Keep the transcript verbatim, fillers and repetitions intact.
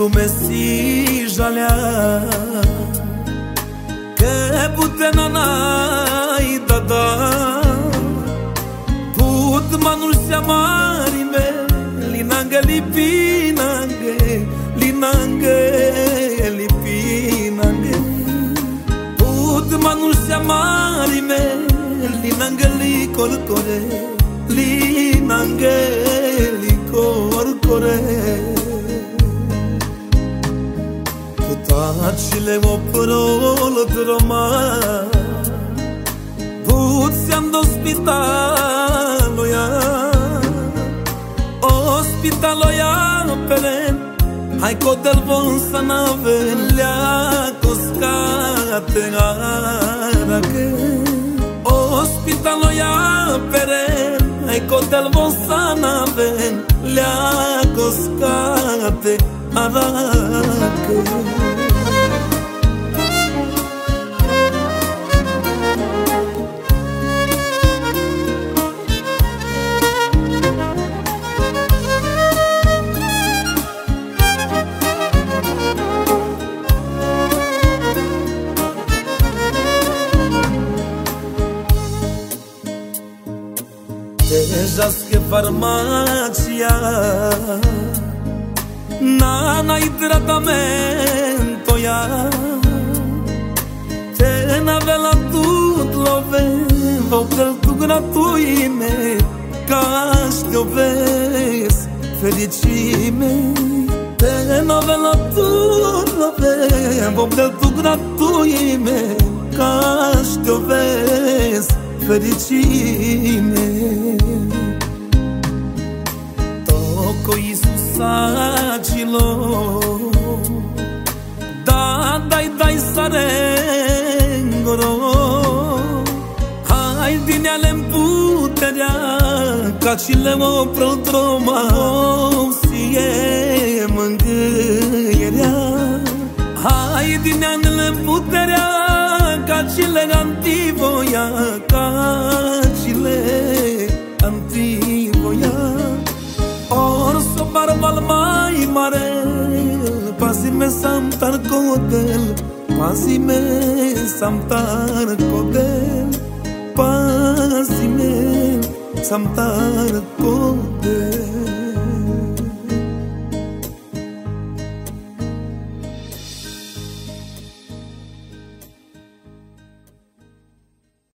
lume si jalea che pute nanai dada put manul siamari me linange lipinange linange lipinange put manul siamari me linange licorcore linange licorcore Tacile o prolo droma Buziando ospitalo ya Ospitalo ya peren Hai codel von sanave Lea coscate arake Ospitalo ya peren Hai codel von sanave Lea coscate arake Dejas que farmacia Nana y tratamento ya Te navela tutto lo vevo per tu gratuime Caste o ves felicime Te navela tutto lo vevo per tu gratuime Caste o ves felicime Toco Isusacilo Da dai dai sarengoro Hai din alem puterea Cacile mă protroma Si e mângâierea Hai din alem puterea Cacile antivoia Cacile antivoia Or so barbal mai mare Pasime samtar codel Pasime samtar codel Pasime samtar codel